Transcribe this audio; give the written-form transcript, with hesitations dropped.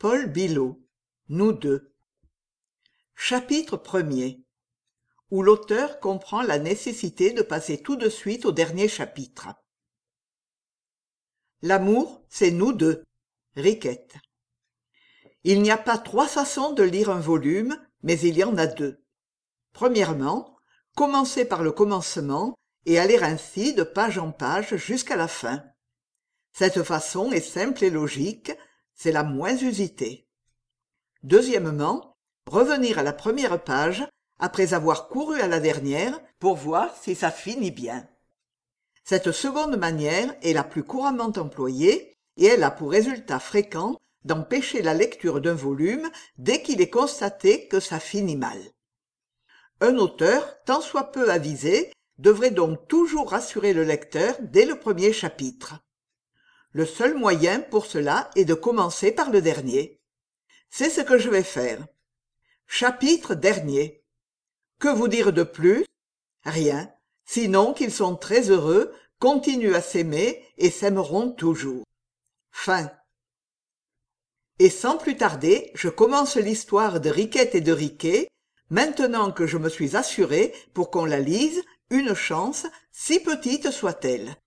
Paul Billaud. Nous deux. Chapitre 1er, où l'auteur comprend la nécessité de passer tout de suite au dernier chapitre. L'amour, c'est nous deux. Riquette. Il n'y a pas 3 façons de lire un volume, mais il y en a 2. Premièrement, commencer par le commencement et aller ainsi de page en page jusqu'à la fin. Cette façon est simple et logique, c'est la moins usitée. Deuxièmement, revenir à la première page après avoir couru à la dernière pour voir si ça finit bien. Cette seconde manière est la plus couramment employée et elle a pour résultat fréquent d'empêcher la lecture d'un volume dès qu'il est constaté que ça finit mal. Un auteur, tant soit peu avisé, devrait donc toujours rassurer le lecteur dès le premier chapitre. Le seul moyen pour cela est de commencer par le dernier. C'est ce que je vais faire. Chapitre dernier. Que vous dire de plus? Rien, sinon qu'ils sont très heureux, continuent à s'aimer et s'aimeront toujours. Fin. Et sans plus tarder, je commence l'histoire de Riquette et de Riquet, maintenant que je me suis assuré, pour qu'on la lise, une chance, si petite soit-elle.